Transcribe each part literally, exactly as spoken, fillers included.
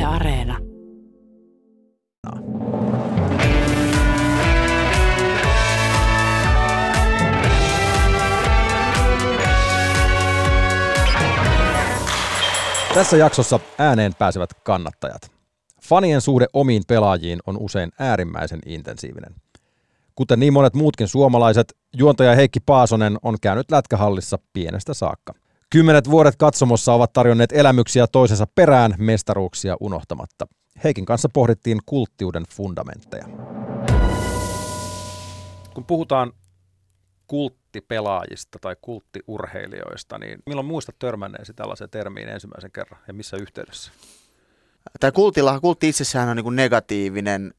Areena. Tässä jaksossa ääneen pääsevät kannattajat. Fanien suhde omiin pelaajiin on usein äärimmäisen intensiivinen. Kuten niin monet muutkin suomalaiset, juontaja Heikki Paasonen on käynyt lätkähallissa pienestä saakka. Kymmenet vuodet katsomossa ovat tarjonneet elämyksiä toisensa perään, mestaruuksia unohtamatta. Heikin kanssa pohdittiin kulttiuden fundamentteja. Kun puhutaan kulttipelaajista tai kulttiurheilijoista, niin milloin muistat törmänneesi tällaiseen termiin ensimmäisen kerran ja missä yhteydessä? Tämä kultilla, kultti itsessään on niin kuin negatiivinen.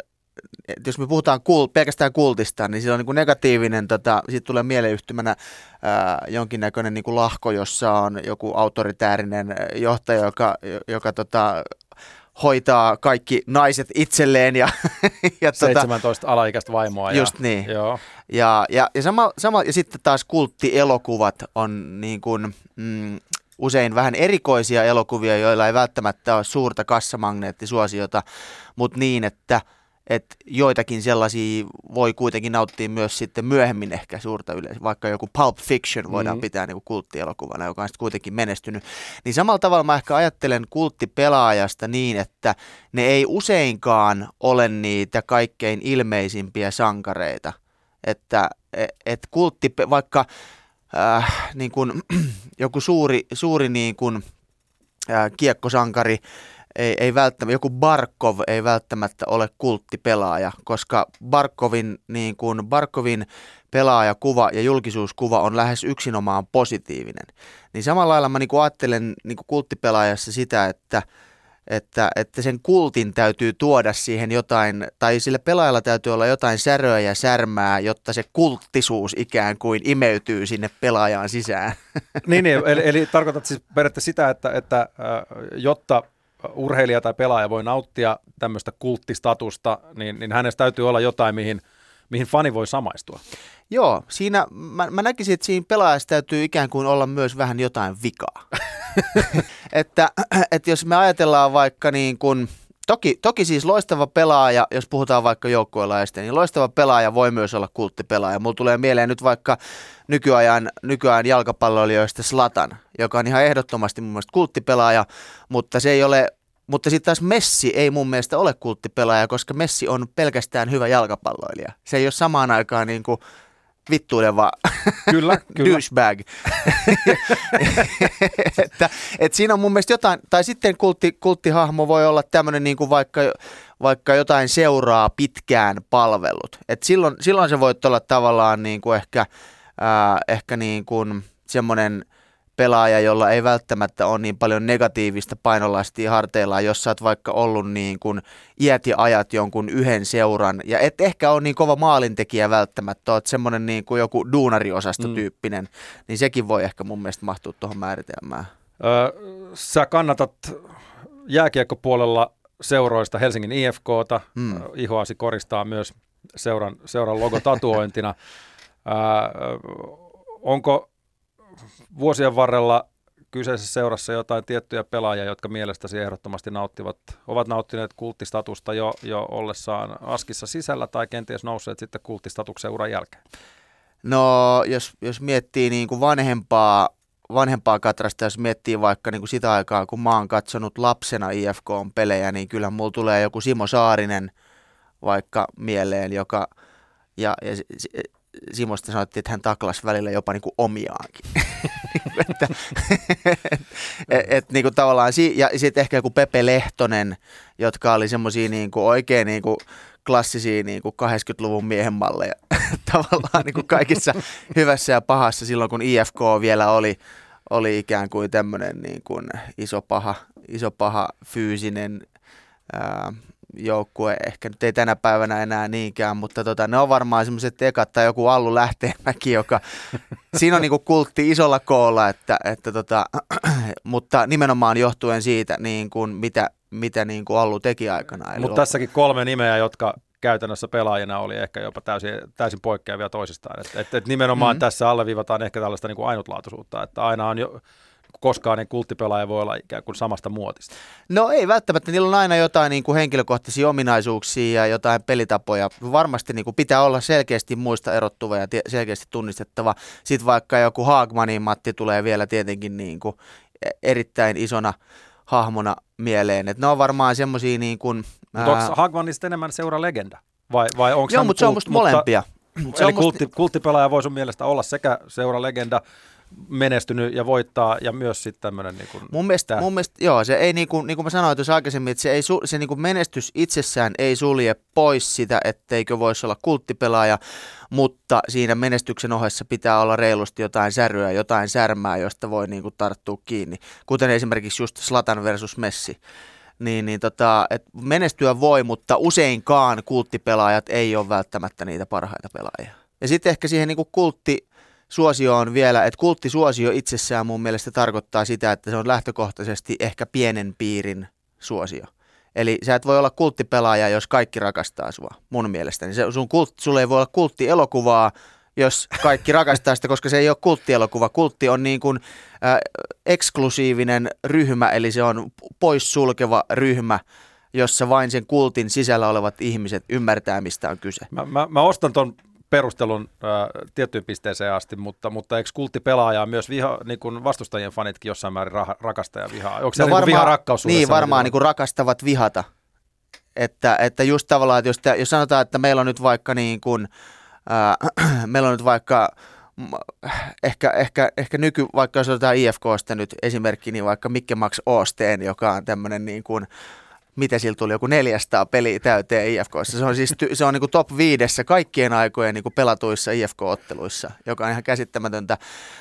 Et jos me puhutaan kult, pelkästään kultista, niin sillä on niin kuin negatiivinen, tota, siitä tulee mieleyhtymänä ää, jonkinnäköinen niin kuin lahko, jossa on joku autoritäärinen johtaja, joka, joka tota, hoitaa kaikki naiset itselleen. Ja, ja seitsemäntoista tota, alaikäistä vaimoa. Just ja, niin. Joo. Ja, ja, ja, sama, sama, ja sitten taas kulttielokuvat on niin kuin, mm, usein vähän erikoisia elokuvia, joilla ei välttämättä ole suurta kassamagneettisuosiota, mutta niin, että että joitakin sellaisia voi kuitenkin nauttia myös sitten myöhemmin ehkä suurta yleisöä, vaikka joku Pulp Fiction voidaan mm-hmm. pitää niin kuin kulttielokuvana, joka on sitten kuitenkin menestynyt. Niin samalla tavalla mä ehkä ajattelen kulttipelaajasta niin, että ne ei useinkaan ole niitä kaikkein ilmeisimpiä sankareita. Että et kultti, vaikka äh, niin kuin, joku suuri, suuri niin kuin, äh, kiekkosankari, Ei, ei välttämättä, joku Barkov ei välttämättä ole kulttipelaaja, koska Barkovin, niin kuin Barkovin pelaajakuva ja julkisuuskuva on lähes yksinomaan positiivinen. Niin samalla lailla mä niin kuin ajattelen niin kuin kulttipelaajassa sitä, että, että, että sen kultin täytyy tuoda siihen jotain, tai sillä pelaajalla täytyy olla jotain säröä ja särmää, jotta se kulttisuus ikään kuin imeytyy sinne pelaajaan sisään. Niin, niin eli, eli tarkoitat siis periaatteessa sitä, että, että äh, jotta urheilija tai pelaaja voi nauttia tämmöistä kulttistatusta, niin, niin hänestä täytyy olla jotain, mihin, mihin fani voi samaistua. Joo, siinä mä, mä näkisin, että siinä pelaajassa täytyy ikään kuin olla myös vähän jotain vikaa. että, että jos me ajatellaan vaikka niin kuin, toki, toki siis loistava pelaaja, jos puhutaan vaikka joukkuelaajista, niin loistava pelaaja voi myös olla kulttipelaaja. Mulla tulee mieleen nyt vaikka nykyajan, nykyajan jalkapalloilijoista Zlatan, joka on ihan ehdottomasti mun mielestä kulttipelaaja, mutta se ei ole, mutta sitten taas Messi ei mun mielestä ole kulttipelaaja, koska Messi on pelkästään hyvä jalkapalloilija. Se ei ole samaan aikaan niin kuin vittuileva kyllä, kyllä. douchebag. että, et siinä on mun mielestä jotain, tai sitten kultti, kulttihahmo voi olla tämmöinen niin kuin vaikka, vaikka jotain seuraa pitkään palvelut. Et silloin, silloin se voi olla tavallaan niin kuin ehkä, äh, ehkä niin kuin semmoinen pelaaja, jolla ei välttämättä ole niin paljon negatiivista painolastia harteillaan, jos sä oot vaikka ollut niin kuin iät ja ajat jonkun yhden seuran, ja et ehkä ole niin kova maalintekijä välttämättä, oot semmoinen niin kuin joku duunariosastotyyppinen, mm. niin sekin voi ehkä mun mielestä mahtua tuohon määritelmään. Öö, sä kannatat jääkiekkopuolella seuroista Helsingin I F K:ta, mm. ihoasi koristaa myös seuran, seuran logotatuointina. öö, onko vuosien varrella kyseisessä seurassa jotain tiettyjä pelaajia, jotka mielestäsi ehdottomasti nauttivat, ovat nauttineet kulttistatusta jo, jo ollessaan Askissa sisällä tai kenties nousseet sitten kulttistatuksen uran jälkeen? No jos, jos miettii niin kuin vanhempaa, vanhempaa katrasta, jos miettii vaikka niin kuin sitä aikaa, kun mä oon katsonut lapsena I F K:n pelejä, niin kyllä mulla tulee joku Simo Saarinen vaikka mieleen, joka ja, ja Simosta sanottiin, että hän taklasi välillä jopa niin kuin omiaankin. että, et, et, niin kuin tavallaan, ja sitten ehkä joku Pepe Lehtonen, jotka oli semmoisia niin kuin oikein niin kuin klassisia niin kuin kahdeksankymmentäluvun miehen malleja. tavallaan niin kuin kaikissa hyvässä ja pahassa silloin, kun I F K vielä oli, oli ikään kuin tämmöinen niin kuin iso paha, iso paha fyysinen ää, joukkue, ehkä nyt ei tänä päivänä enää niinkään, mutta tota, ne on varmaan semmoiset ekat, tai joku Allu Lähteenmäki, joka, siinä on niinku kultti isolla koolla, että, että tota, mutta nimenomaan johtuen siitä, niin kuin, mitä, mitä niin kuin Allu teki aikanaan. Mutta tässäkin kolme nimeä, jotka käytännössä pelaajina oli ehkä jopa täysin, täysin poikkeavia toisistaan. Et, et, et nimenomaan mm-hmm. tässä alleviivataan ehkä tällaista niin kuin ainutlaatuisuutta, että aina on jo koskaan niin kulttipelaaja voi olla ikään kuin samasta muotista. No ei välttämättä, niillä on aina jotain niin kuin henkilökohtaisia ominaisuuksia ja jotain pelitapoja. Varmasti niin kuin pitää olla selkeästi muista erottuva ja selkeästi tunnistettava. Sitten vaikka joku Hagmanin Matti tulee vielä tietenkin niin kuin erittäin isona hahmona mieleen. Et ne on varmaan semmoisia niin kuin... Mutta onko Hagmanista enemmän seuralegenda? Vai, vai onko Joo, hän mutta se on musta molempia. Se eli kultti, musta... kulttipelaaja voi sun mielestä olla sekä seuralegenda, menestynyt ja voittaa ja myös sitten tämmöinen niin kuin mun mielestä, mun mielestä, joo, se ei niin kuin, niin kuin mä sanoin tuossa aikaisemmin, että se, ei, se niin kuin menestys itsessään ei sulje pois sitä, etteikö voisi olla kulttipelaaja, mutta siinä menestyksen ohessa pitää olla reilusti jotain säryä, jotain särmää, josta voi niin kuin tarttua kiinni, kuten esimerkiksi just Zlatan versus Messi. Niin, niin tota, et menestyä voi, mutta useinkaan kulttipelaajat ei ole välttämättä niitä parhaita pelaajia. Ja sitten ehkä siihen niin kuin kultti suosio on vielä, että kulttisuosio itsessään mun mielestä tarkoittaa sitä, että se on lähtökohtaisesti ehkä pienen piirin suosio. Eli sä et voi olla kulttipelaaja, jos kaikki rakastaa sua, mun mielestäni. Se, sun kult, sulla ei voi olla kulttielokuvaa, jos kaikki rakastaa sitä, koska se ei ole kulttielokuva. Kultti on niin kuin äh, eksklusiivinen ryhmä, eli se on poissulkeva ryhmä, jossa vain sen kultin sisällä olevat ihmiset ymmärtää, mistä on kyse. Mä, mä, mä ostan ton perustelun äh, tiettyyn pisteeseen asti, mutta, mutta eikö kulttipelaajaa myös viha, niin kuin vastustajien fanitkin jossain määrin rah, rakastaa ja vihaa? Onko se no niin varmaan, viha-rakkaus? Niin, varmaan niin kuin rakastavat vihata. Että, että just tavallaan, että jos, te, jos sanotaan, että meillä on nyt vaikka niin kuin, äh, meillä on nyt vaikka ehkä, ehkä, ehkä nyky, vaikka jos otetaan I F K:sta nyt esimerkki, niin vaikka Mikke Max Osteen, joka on tämmöinen niin kuin mitä sillä tuli, joku neljäsataa peliä täyteen I F K:ssa. Se on siis se on niin kuin top viidessä kaikkien aikojen niin kuin pelatuissa I F K-otteluissa, joka on ihan käsittämätöntä.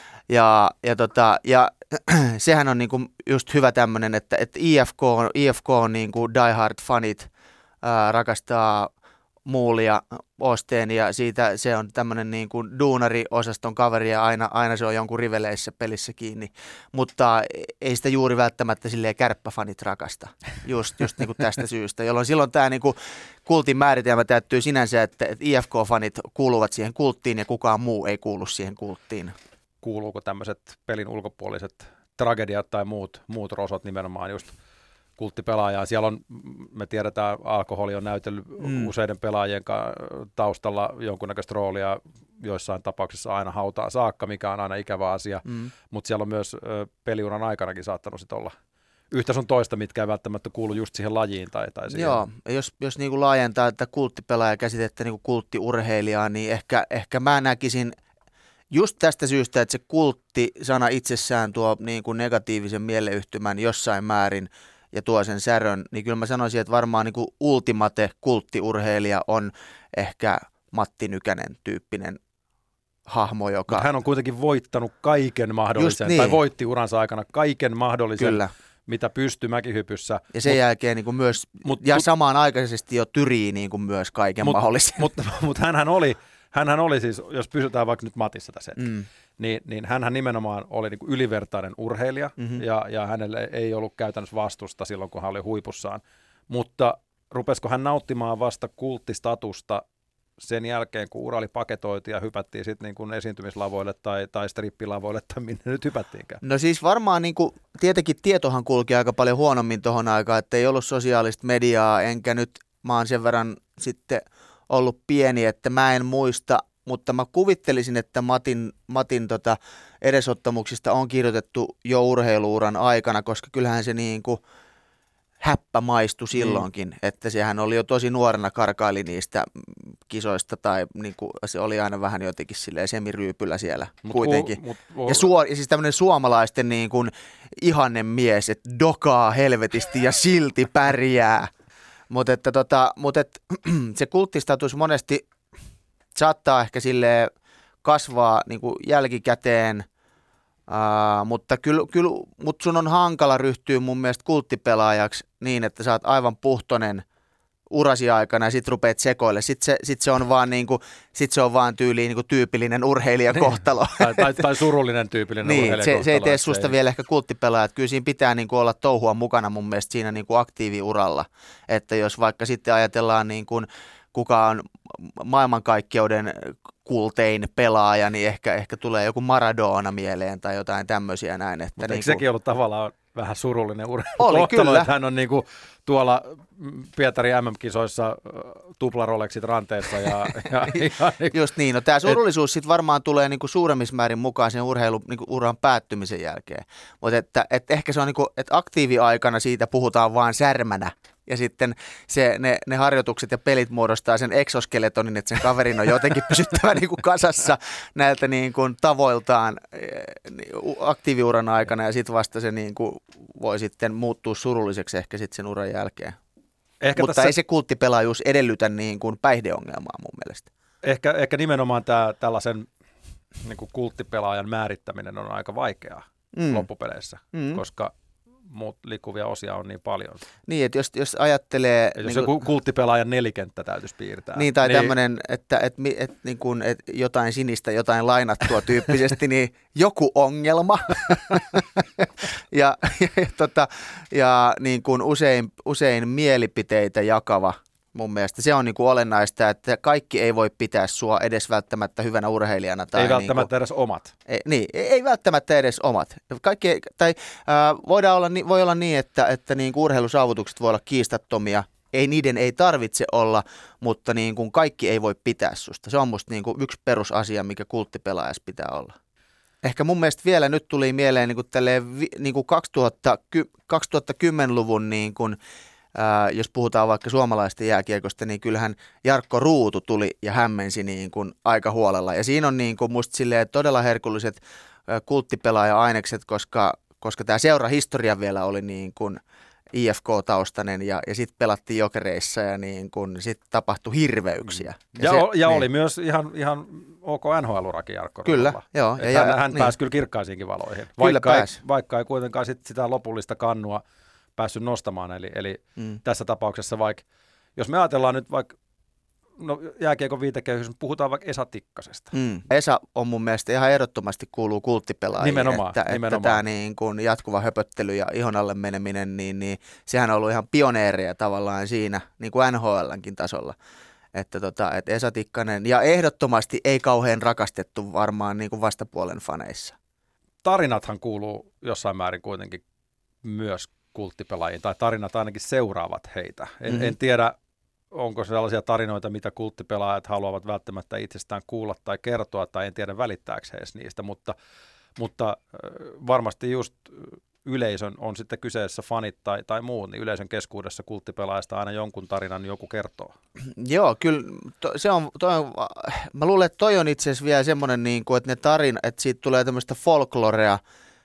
Ja, ja, tota, ja sehän on niin kuin just hyvä tämmöinen, että, että I F K, I F K on niin kuin diehard-fanit, ää, rakastaa Muulia, Osteen ja siitä se on tämmöinen niin kuin duunari-osaston kaveri ja aina, aina se on jonkun riveleissä pelissä kiinni, mutta ei sitä juuri välttämättä silleen kärppäfanit rakasta, just, just niin kuin tästä syystä, jolloin silloin tämä niin kuin kultin määritelmä täyttyy sinänsä, että, että I F K-fanit kuuluvat siihen kulttiin ja kukaan muu ei kuulu siihen kulttiin. Kuuluuko tämmöiset pelin ulkopuoliset tragediat tai muut, muut rosot nimenomaan just kulttipelaajaa. Siellä on, me tiedetään, alkoholi on näytellyt mm. useiden pelaajien taustalla jonkunnäköistä roolia, joissain tapauksissa aina hautaan saakka, mikä on aina ikävä asia, mm. mutta siellä on myös ö, peliuran aikanakin saattanut sit olla yhtä sun toista, mitkä ei välttämättä kuulu just siihen lajiin. Tai, tai siihen. Joo, jos, jos niinku laajentaa tätä kulttipelaaja käsitettä niinku kulttiurheilijaa, niin ehkä, ehkä mä näkisin just tästä syystä, että se kultti-sana itsessään tuo niinku negatiivisen mieleyhtymän jossain määrin, ja tuo sen särön, niin kyllä mä sanoisin, että varmaan niin kuin ultimate kulttiurheilija on ehkä Matti Nykänen tyyppinen hahmo, joka... Mutta hän on kuitenkin voittanut kaiken mahdollisen, niin. tai voitti uransa aikana kaiken mahdollisen, kyllä. mitä pystyy mäkihypyssä. Ja sen mut, jälkeen niin kuin myös, mut, ja mut, samaan aikaisesti jo tyrii niin kuin myös kaiken mut, mahdollisen. Mutta mut hänhän oli, hänhän oli siis, jos pysytään vaikka nyt Matissa tässä hetki, mm. Niin, niin hänhän nimenomaan oli niin kuin ylivertainen urheilija, mm-hmm. ja, ja hänelle ei ollut käytännössä vastusta silloin, kun hän oli huipussaan. Mutta rupesiko hän nauttimaan vasta kulttistatusta sen jälkeen, kun ura oli paketoitu ja hypättiin sitten niin kuin esiintymislavoille tai, tai strippilavoille tai minne nyt hypättiinkään? No siis varmaan, niin kuin, tietenkin tietohan kulki aika paljon huonommin tuohon aikaan, että ei ollut sosiaalista mediaa, enkä nyt, mä oon sen verran sitten ollut pieni, että mä en muista, mutta mä kuvittelisin, että Matin, Matin tota edesottamuksista on kirjoitettu jo urheiluuran aikana, koska kyllähän se niin kuin häppä maistui silloinkin, mm. että sehän oli jo tosi nuorena karkaili niistä kisoista tai niin kuin, se oli aina vähän jotenkin silleen semiryypyllä siellä mut kuitenkin. Ku, mut, mut, ja, suor, ja siis tämmöinen suomalaisten niin kuin ihannemies, että dokaa helvetisti ja silti pärjää. Mutta että tota, mut et, se kulttistatus monesti saattaa ehkä silleen kasvaa niin kuin jälkikäteen, uh, mutta kyllä, kyllä mut sun on hankala ryhtyä mun mielestä kulttipelaajaksi niin, että sä oot aivan puhtonen urasi aikana ja sit rupeat sekoille. Sitten se, sit se on vaan, niinku, sit se on vaan tyyliin niinku tyypillinen urheilijakohtalo. Niin. Tai, tai, tai surullinen tyypillinen niin, urheilijakohtalo. Se, se ei tee susta ei. Vielä ehkä kulttipelaaja. Kyllä siinä pitää niinku olla touhua mukana mun mielestä siinä niinku aktiiviuralla. Että jos vaikka sitten ajatellaan, niinku, kuka on maailmankaikkeuden kultein pelaaja, niin ehkä, ehkä tulee joku Maradona mieleen tai jotain tämmöisiä näin. Että mutta niin eikö sekin ollut tavallaan vähän surullinen Oli, urheilukohtalo, kyllä. että hän on niin kuin tuolla Pietarin M M-kisoissa tuplaroleksit ranteessa. Ja, ja, ja, Just niin, no tämä surullisuus sitten varmaan tulee niinku suuremmissa määrin mukaan sen urheilu, niinku uran päättymisen jälkeen, mutta että, et ehkä se on niinku, että aktiiviaikana siitä puhutaan vaan särmänä. Ja sitten se, ne, ne harjoitukset ja pelit muodostaa sen eksoskeletonin, että sen kaverin on jotenkin pysyttävä niin kuin kasassa näiltä niin kuin tavoiltaan aktiiviuran aikana ja sitten vasta se niin kuin voi sitten muuttua surulliseksi ehkä sitten sen uran jälkeen. Ehkä Mutta tässä ei se kulttipelaajuus edellytä niin kuin päihdeongelmaa mun mielestä. Ehkä, ehkä nimenomaan tämä tällaisen niin kuin kulttipelaajan määrittäminen on aika vaikeaa mm. loppupeleissä, mm. koska muut liikkuvia osia on niin paljon. Niin, että jos, jos ajattelee... Ja jos niin joku kulttipelaajan nelikenttä täytyisi piirtää. Niin, tai niin, tämmöinen, että, että, että, niin kuin, että jotain sinistä, jotain lainattua tyyppisesti, niin joku ongelma. ja ja, ja, tota, ja niin kuin usein, usein mielipiteitä jakava. Mun mielestä se on niin kuin olennaista, että kaikki ei voi pitää sua edes välttämättä hyvänä urheilijana. Tai ei välttämättä niin kuin, edes omat. Ei, niin, ei, ei välttämättä edes omat. Kaikki, tai äh, voidaan olla, voi olla niin, että, että niin kuin urheilusaavutukset voi olla kiistattomia. Ei, niiden ei tarvitse olla, mutta niin kuin kaikki ei voi pitää susta. Se on musta niin kuin yksi perusasia, mikä kulttipelaajassa pitää olla. Ehkä mun mielestä vielä nyt tuli mieleen niin kuin tälleen, niin kuin kaksituhattakymmenluvun niin kuin Ää, jos puhutaan vaikka suomalaisten jääkiekosta, niin kyllähän Jarkko Ruutu tuli ja hämmensi niin kuin aika huolella. Ja siinä on niin kuin musta silleen todella herkulliset ää, kulttipelaaja-ainekset, koska, koska tämä seurahistoria vielä oli niin kuin I F K-taustainen ja, ja sitten pelattiin Jokereissa ja niin kuin sitten tapahtui hirveyksiä. Ja, ja, se, o, ja niin. oli myös ihan, ihan ok N H L-urakin Jarkko Kyllä, Ruutulla. joo. Ja, ja, hän hän niin. pääsi kyllä kirkkaisiinkin valoihin, Kyllä vaikka, ei, pääsi. vaikka ei kuitenkaan sit sitä lopullista kannua päässyt nostamaan, eli, eli mm. tässä tapauksessa vaikka, jos me ajatellaan nyt vaikka, no jääkiekon viitekehys, puhutaan vaikka Esa Tikkasesta. Mm. Esa on mun mielestä ihan ehdottomasti kuuluu kulttipelaajiin, nimenomaan, että, nimenomaan. että tämä niin kuin jatkuva höpöttely ja ihon alle meneminen, niin, niin sehän on ollut ihan pioneereja tavallaan siinä niin kuin N H L:nkin tasolla. Että, tota, että Esa Tikkanen, ja ehdottomasti ei kauhean rakastettu varmaan niin kuin vastapuolen faneissa. Tarinathan kuuluu jossain määrin kuitenkin myös kulttipelaajiin, tai tarinat ainakin seuraavat heitä. En, mm-hmm. en tiedä, onko sellaisia tarinoita, mitä kulttipelaajat haluavat välttämättä itsestään kuulla tai kertoa, tai en tiedä välittääkö he edes niistä, mutta, mutta varmasti just yleisön on sitten kyseessä fanit tai, tai muut, niin yleisön keskuudessa kulttipelaajasta aina jonkun tarinan joku kertoo. Joo, kyllä to, se on, toi on, mä luulen, että toi on itse asiassa vielä semmoinen, niin kuin, että ne tarinat, että siitä tulee tämmöistä folklorea,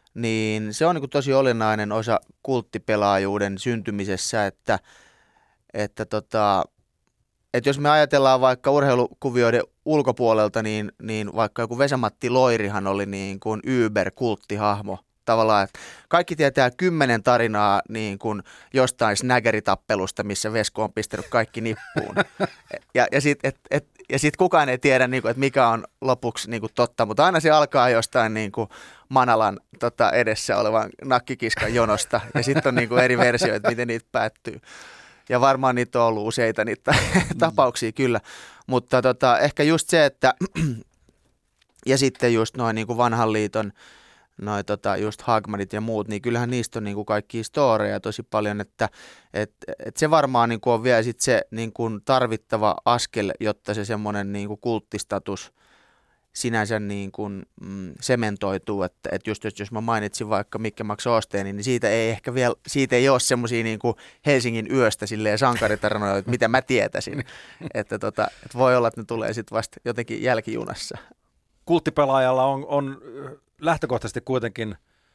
niin se on niin kuin tosi olennainen osa kulttipelaajuuden syntymisessä, että, että, tota, että jos me ajatellaan vaikka urheilukuvioiden ulkopuolelta, niin, niin vaikka joku Vesa-Matti Loirihan oli niin kuin Uber-kulttihahmo tavallaan, että kaikki tietää kymmenen tarinaa niin kuin jostain snägeritappelusta, missä Vesko on pistänyt kaikki nippuun. Ja, ja sitten et, et, sit kukaan ei tiedä, niin kuin, että mikä on lopuksi niin kuin totta, mutta aina se alkaa jostain niin kuin Manalan tota, edessä olevan nakkikiskan jonosta, ja sitten on niin kuin eri versioita, miten niitä päättyy. Ja varmaan niitä on ollut useita niitä tapauksia kyllä, mutta tota, ehkä just se, että ja sitten just noin niin kuin vanhan liiton noi tota, just Hagmanit ja muut, niin kyllähän niistä on niin kuin kaikkia storeja tosi paljon, että et, et se varmaan niin kuin on vielä sit se niin kuin tarvittava askel, jotta se semmoinen niin kuin kulttistatus sinänsä niin kuin mm, sementoituu, että et just jos, jos mä mainitsin vaikka Mikke Max Oosteen, niin siitä ei ehkä vielä, siitä ei ole semmoisia niin kuin Helsingin yöstä silleen sankaritarinoita, että mitä mä tietäisin, että tota, et voi olla, että ne tulee sitten vasta jotenkin jälkijunassa. Kulttipelaajalla on, on lähtökohtaisesti kuitenkin,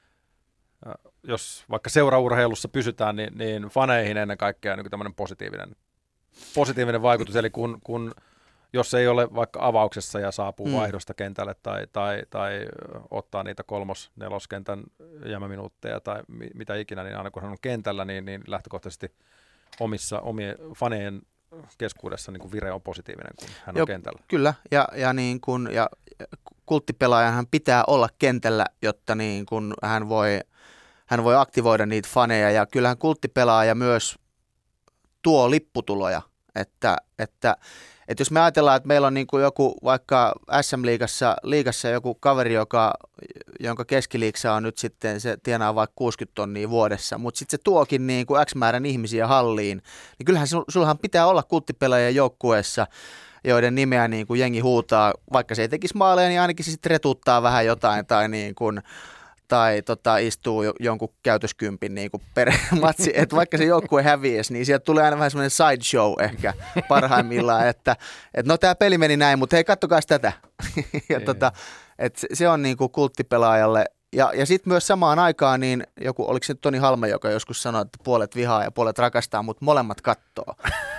jos vaikka seuraurheilussa pysytään, niin, niin faneihin ennen kaikkea niin tämmöinen positiivinen, positiivinen vaikutus. Eli kun, kun jos ei ole vaikka avauksessa ja saapuu mm. vaihdosta kentälle tai, tai, tai ottaa niitä kolmos-, neloskentän jämäminuutteja tai mi, mitä ikinä, niin aina kun hän on kentällä, niin, niin lähtökohtaisesti omissa, omien fanejen keskuudessa niin kuin vire on positiivinen, kun hän on jo, kentällä. Kyllä, ja, ja, niin kuin, ja kulttipelaajan pitää olla kentällä, jotta niin kuin hän, voi, hän voi aktivoida niitä faneja, ja kyllähän kulttipelaaja myös tuo lipputuloja, Että, että, että jos me ajatellaan, että meillä on niin kuin joku vaikka S M-liigassa liigassa joku kaveri, joka, jonka keskiliiksa on nyt sitten, se tienaa vaikka kuusikymmentä tonnia vuodessa, mutta sitten se tuokin niin kuin X määrän ihmisiä halliin, niin kyllähän sulhan pitää olla kulttipelaajien joukkueessa, joiden nimeä niin kuin jengi huutaa, vaikka se ei tekisi maaleja, niin ainakin se sitten retuuttaa vähän jotain tai, niin kuin, tai tota, istuu jonkun käytöskympin niin kuin per matsi. Että vaikka se joukkue häviäisi, niin sieltä tulee aina vähän semmoinen sideshow ehkä parhaimmillaan, että, että no tämä peli meni näin, mutta hei kattokaa tätä. ja tota, että se on niin kuin kulttipelaajalle. Ja, ja sitten myös samaan aikaan, niin joku, oliko se Toni Halme, joka joskus sanoi, että puolet vihaa ja puolet rakastaa, mutta molemmat kattoo.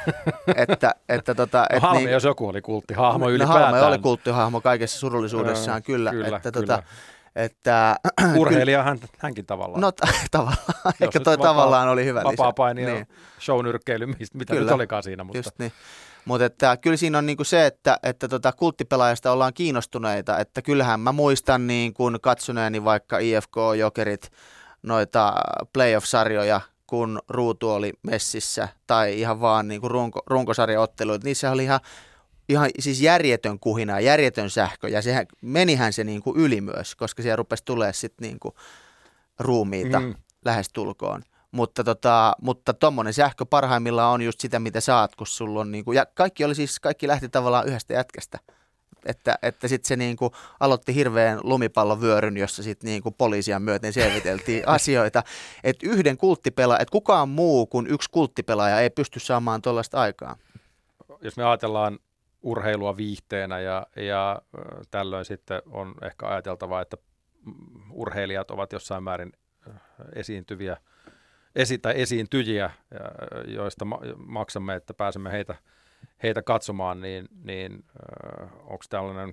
että, että tota, no, et Halme, niin, jos joku oli kulttihahmo no, ylipäätään. Halme oli kulttihahmo kaikessa surullisuudessaan, kyllä. Kyllä, että, kyllä. Tota, että, urheilija hän, hänkin tavallaan. No t- tavallaan, ehkä toi vapaa, tavallaan oli hyvä lisä. Vapaa-paini niin. ja shownyrkkeily, mitä kyllä, nyt olikaan siinä. Mutta just niin. Mutta että kyllä siinä on niinku se, että, että tota kulttipelaajasta ollaan kiinnostuneita, että kyllähän mä muistan niin kun katsoneeni vaikka I F K Jokerit noita playoff-sarjoja, kun Ruutu oli messissä, tai ihan vaan niinku runko, runkosarjaotteluita, niissä oli ihan, ihan siis järjetön kuhina, järjetön sähkö, ja sehän, menihän se niinku yli myös, koska siellä rupesi tulemaan sitten niinku ruumiita mm. lähestulkoon. Mutta tota, mutta tommonen sähkö parhaimmillaan on just sitä, mitä saat, kun sulla on niinku, ja kaikki oli siis, kaikki lähti tavallaan yhdestä jätkästä. Että, että sitten se niinku aloitti hirveän lumipallovyöryn, jossa sitten niinku poliisia myöten selviteltiin asioita. Että yhden kulttipelaaja, että kukaan muu kuin yksi kulttipelaaja ei pysty saamaan tuollaista aikaa. Jos me ajatellaan urheilua viihteenä ja, ja tällöin sitten on ehkä ajateltava, että urheilijat ovat jossain määrin esiintyviä esi- tai esiintyjiä, joista ma- maksamme, että pääsemme heitä, heitä katsomaan, niin, niin äh, onko tällainen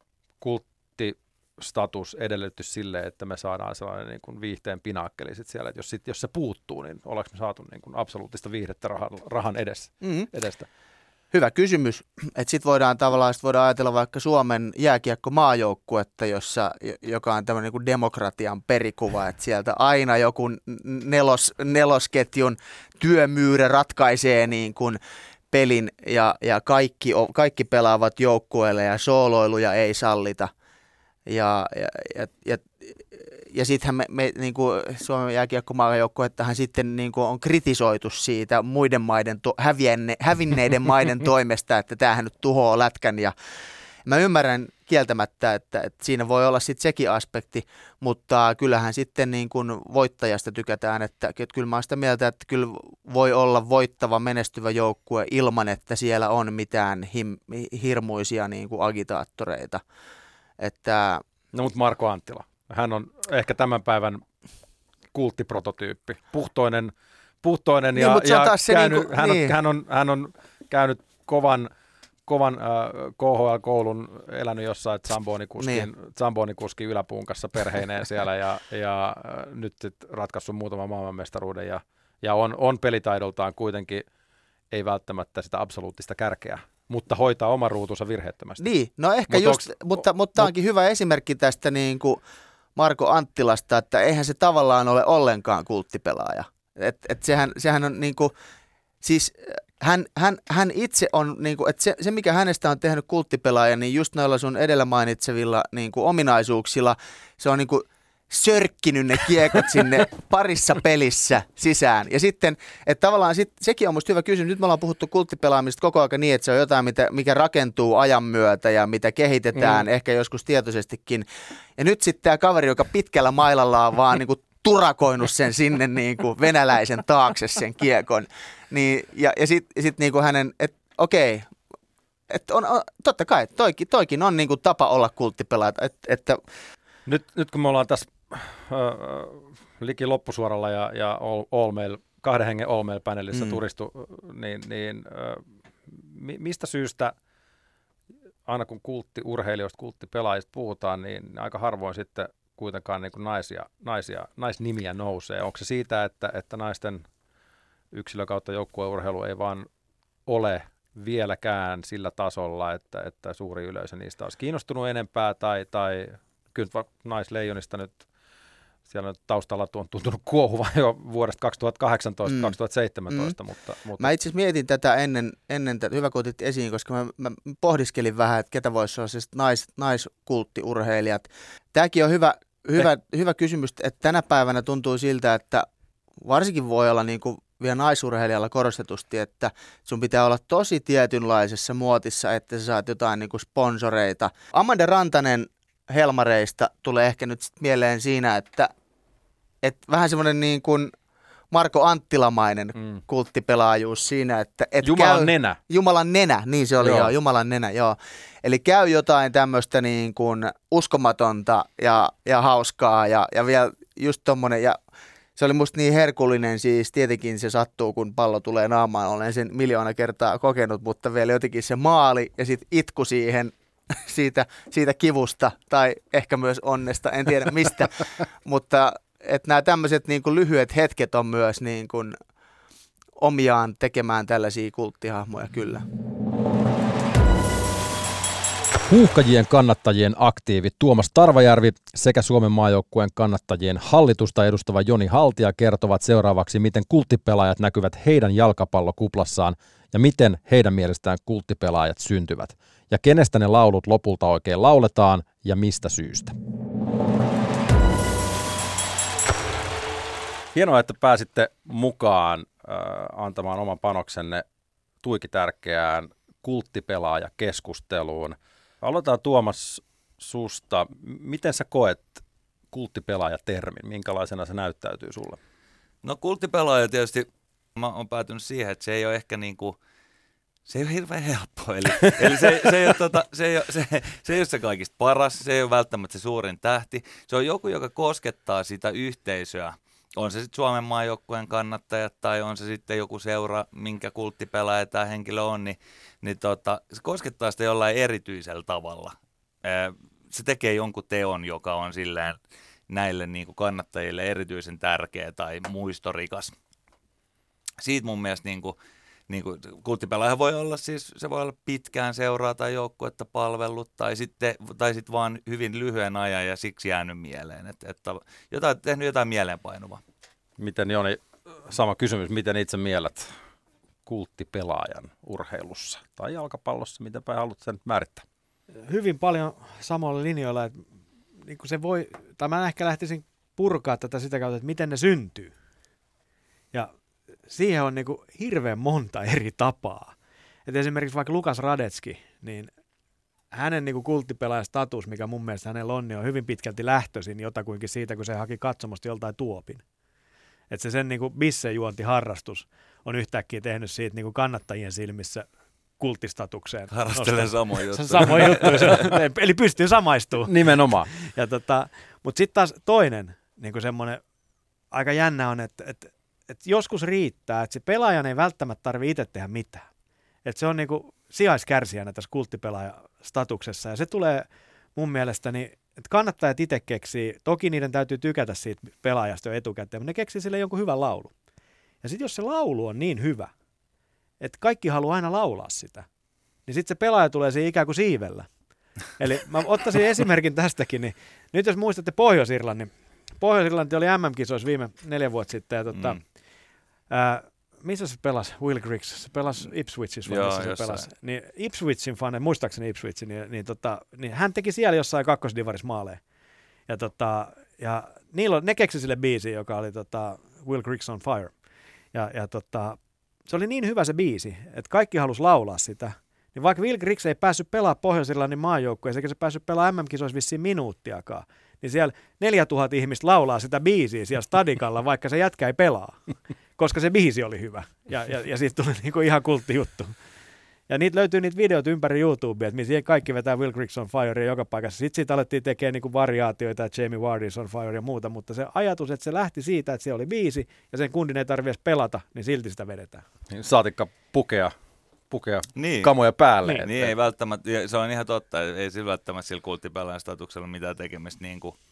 kulttistatus edellytys sille, että me saadaan sellainen niin kuin viihteen pinaakkeli sit siellä, että jos, sit, jos se puuttuu, niin ollaanko me saatu niin kuin absoluuttista viihdettä rahan, rahan edessä, mm-hmm. edestä? Hyvä kysymys. Että sitten voidaan tavallaan sit voidaan ajatella vaikka Suomen jääkiekko-maajoukkuetta, jossa, joka on tämmöinen niin demokratian perikuva, että sieltä aina joku nelos, nelosketjun työmyyrä ratkaisee niin kuin pelin ja, ja kaikki, kaikki pelaavat joukkueelle ja sooloiluja ei sallita. Ja, ja, ja, ja, ja sittenhän me, me niin kuin Suomen jääkiekko-maajoukkuettahan sitten niin kuin on kritisoitu siitä muiden maiden, to, häviänne, hävinneiden maiden toimesta, että tämähän nyt tuhoaa lätkän. Ja mä ymmärrän kieltämättä, että, että siinä voi olla sitten sekin aspekti, mutta kyllähän sitten niin kuin voittajasta tykätään, että, että kyllä mä oon sitä mieltä, että kyllä voi olla voittava, menestyvä joukkue ilman, että siellä on mitään him, hirmuisia niin kuin agitaattoreita. Että no mutta Marko Anttila, hän on ehkä tämän päivän kulttiprototyyppi, puhtoinen, puhtoinen ja, niin, ja käynyt, niinku, hän, niin. on, hän, on, hän on käynyt kovan, kovan äh, K H L-koulun, elänyt jossain Zamboni-kuskin, niin. Zamboni-kuskin yläpunkassa perheineen siellä ja, ja äh, nyt ratkaissut muutaman maailmanmestaruuden ja, ja on, on pelitaidoltaan kuitenkin ei välttämättä sitä absoluuttista kärkeä, mutta hoitaa oman ruutunsa virheettömästi. Niin, no ehkä Mut just, onks, mutta, mutta onkin mut, hyvä esimerkki tästä niin kuin Marko Anttilasta, että eihän se tavallaan ole ollenkaan kulttipelaaja. Et, et sehän, sehän on niin kuin, siis hän, hän, hän itse on, niin kuin, että se, se mikä hänestä on tehnyt kulttipelaaja, niin just noilla sun edellä mainitsevilla niin kuin ominaisuuksilla, se on niin kuin sörkkinyt ne kiekot sinne parissa pelissä sisään. Ja sitten, että tavallaan sit, sekin on musta hyvä kysymys. Nyt me ollaan puhuttu kulttipelaamista koko ajan niin, että se on jotain, mitä, mikä rakentuu ajan myötä ja mitä kehitetään, mm. ehkä joskus tietoisestikin. Ja nyt sitten tämä kaveri, joka pitkällä mailalla on vaan niin kuin turakoinut sen sinne niin kuin venäläisen taakse sen kiekon. Niin, ja ja sitten sit niin kuin hänen, että okei, että on, on, totta kai, toikin, toikin on niin kuin tapa olla kulttipelaaja, että, että Nyt, nyt kun me ollaan tässä äh, liki loppusuoralla ja, ja all, all mail, kahden hengen all mail -panelissa mm. turistu, niin, niin äh, mi, mistä syystä aina kun kulttiurheilijoista, kulttipelaajista puhutaan, niin aika harvoin sitten kuitenkaan niin kuin naisia, naisia, naisnimiä nousee. Onko se siitä, että, että naisten yksilö kautta joukkueurheilu ei vaan ole vieläkään sillä tasolla, että, että suuri yleisö niistä olisi kiinnostunut enempää tai, tai kyllä naisleijonista nyt siellä taustalla on tuntunut kuohuvan jo vuodesta kaksituhattakahdeksantoista kaksituhattaseitsemäntoista. Mm. Mutta, mutta... Mä itse asiassa mietin tätä ennen, ennen tätä, hyvä kun otit esiin, koska mä, mä pohdiskelin vähän, että ketä voisi olla siis nais, naiskulttiurheilijat. Tämäkin on hyvä, hyvä, eh. hyvä kysymys, että tänä päivänä tuntuu siltä, että varsinkin voi olla niin kuin vielä naisurheilijalla korostetusti, että sun pitää olla tosi tietynlaisessa muotissa, että sä saat jotain niin kuin sponsoreita. Amanda Rantanen Helmareista tulee ehkä nyt sit mieleen siinä, että, että vähän semmoinen niin kuin Marko Anttilamainen mm. kulttipelaajuus siinä, että et Jumalan käy, nenä. Jumalan nenä, niin se oli joo. joo, Jumalan nenä, joo. Eli käy jotain tämmöistä niin kuin uskomatonta ja, ja hauskaa ja, ja vielä just tommonen, ja se oli musta niin herkullinen, siis tietenkin se sattuu, kun pallo tulee naamaan, olen sen miljoona kertaa kokenut, mutta vielä jotenkin se maali ja sitten itku siihen, siitä, siitä kivusta tai ehkä myös onnesta, en tiedä mistä, mutta että nämä tämmöiset niin kuin lyhyet hetket on myös niin kuin omiaan tekemään tällaisia kulttihahmoja kyllä. Huuhkajien kannattajien aktiivi Tuomas Tarvajärvi sekä Suomen maajoukkueen kannattajien hallitusta edustava Joni Haltia kertovat seuraavaksi, miten kulttipelaajat näkyvät heidän jalkapallokuplassaan ja miten heidän mielestään kulttipelaajat syntyvät. Ja kenestä ne laulut lopulta oikein lauletaan ja mistä syystä. Hienoa, että pääsitte mukaan äh, antamaan oman panoksenne tuiki tärkeään kulttipelaajakeskusteluun. Aloitetaan Tuomas susta. Miten sä koet kulttipelaajatermin? Minkälaisena se näyttäytyy sulle? No kulttipelaaja tietysti, mä oon päätynyt siihen, että se ei ole ehkä niin kuin, se ei ole hirveän helppo. Eli, eli se, se, ei ole, tota, se, ei ole, se, se ei ole se kaikista paras, se ei ole välttämättä se suurin tähti. Se on joku, joka koskettaa sitä yhteisöä. On se sitten Suomen maajoukkueen kannattajat tai on se sitten joku seura, minkä kulttipelaaja tämä henkilö on, niin, niin tota, se koskettaa sitä jollain erityisellä tavalla. Se tekee jonkun teon, joka on silleen näille niin kuin kannattajille erityisen tärkeä tai muistorikas. Siitä mun mielestä niin kuin, niin kuin, kulttipelaaja voi olla siis, se voi olla pitkään seuraa tai joukkuetta palvellut tai sitten tai sit vaan hyvin lyhyen ajan ja siksi jäänyt mieleen, että, että jotain, tehnyt jotain mieleenpainuvaa. Miten Joni, sama kysymys, miten itse mielät kulttipelaajan urheilussa tai jalkapallossa, miten päin haluat sen määrittää? Hyvin paljon samoilla linjoilla, että niin kuin se voi, tai mä ehkä lähtisin purkaa tätä sitä kautta, että miten ne syntyy. Ja siihen on niin kuin hirveän monta eri tapaa. Et esimerkiksi vaikka Lukas Radetski, niin hänen niin kuin kulttipelaajan status, mikä mun mielestä hänellä on, niin on hyvin pitkälti lähtöisin jotakuinkin siitä, kun se haki katsomusta joltain tuopin. Että se sen niin kuin bissejuontiharrastus on yhtäkkiä tehnyt siitä niin kuin kannattajien silmissä kulttistatukseen. Harrastelee samoja juttuja. Samoja juttuja. Eli pystyy samaistumaan. Nimenomaan. Ja tota, mutta sitten taas toinen niin kuin semmoinen aika jännä on, että, että, että joskus riittää, että se pelaajan ei välttämättä tarvitse itse tehdä mitään. Että se on niin kuin sijaiskärsijänä tässä kulttipelaajastatuksessa. Ja se tulee mun mielestäni, että kannattajat itse keksii, toki niiden täytyy tykätä siitä pelaajasta jo etukäteen, mutta ne keksii sille jonkun hyvän laulun. Ja sitten jos se laulu on niin hyvä, että kaikki haluaa aina laulaa sitä, niin sitten se pelaaja tulee siihen ikään kuin siivellä. Eli mä ottaisin esimerkin tästäkin, niin nyt jos muistatte Pohjois-Irlannin, Pohjois-Irlanti oli M M-kisoissa viime neljä vuotta sitten, ja tota, mm. ää, missä se pelasi? Will Griggs, se pelasi Ipswichissa, vai missä se pelasi? Niin Ipswichin fane, muistaakseni Ipswichin, niin, niin, tota, niin hän teki siellä jossain kakkosdivarissa maaleja. Ja, tota, ja niillä on, ne keksi sille biisi, joka oli tota, Will Griggs on Fire. Ja, ja tota, se oli niin hyvä se biisi, että kaikki halusi laulaa sitä. Niin vaikka Will Griggs ei päässyt pelaamaan Pohjois-Irlannin maajoukkueeseen, eikä se päässyt pelaamaan M M-kisoissa vissiin minuuttiakaan, niin siellä neljätuhatta ihmistä laulaa sitä biisiä siellä stadikalla, vaikka se jätkä ei pelaa, koska se biisi oli hyvä. Ja, ja, ja siitä tuli niinku ihan kulttijuttu. Ja niitä löytyy niitä videoita ympäri YouTubea, että missä kaikki vetää Will Griggs on Fire joka paikassa. Sitten siitä alettiin tekemään niinku variaatioita, että Jamie Vardy's on Fire ja muuta, mutta se ajatus, että se lähti siitä, että se oli biisi ja sen kundin ei tarvitse pelata, niin silti sitä vedetään. Saatikka pukea. pukea niin. kamoja päälle. Niin, niin ei välttämättä, se on ihan totta, ei sillä välttämättä sillä kulttipelaajan statuksella mitään tekemistä niin kuin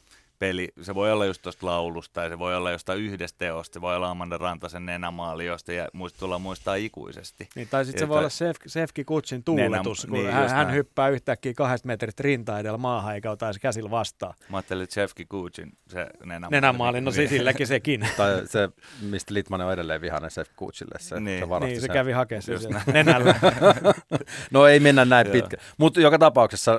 peli, se voi olla just tuosta laulusta tai se voi olla jostain yhdestä teosta, se voi olla Amanda Rantasen nenämaali, josta ja muist, tullaan muistaa ikuisesti. Niin, tai sitten se voi olla Sef- Sefki Kutsin tuuletus, Nenä, kun niin, hän, hän näin. hyppää yhtäkkiä kahdesta metristä rintaa edellä maahan eikä otaisi käsillä vastaan. Mä ajattelin, että Sefki Kutsin se nenämaali. Nenämaali, no siis silläkin sekin. Tai se, mistä Litmanen on edelleen vihainen Sef Kutsille, se, Niin. se varasti Niin, se sen. kävi hakemaan sen Just sieltä nenällä. No ei mennä näin Joo. pitkä. Mutta joka tapauksessa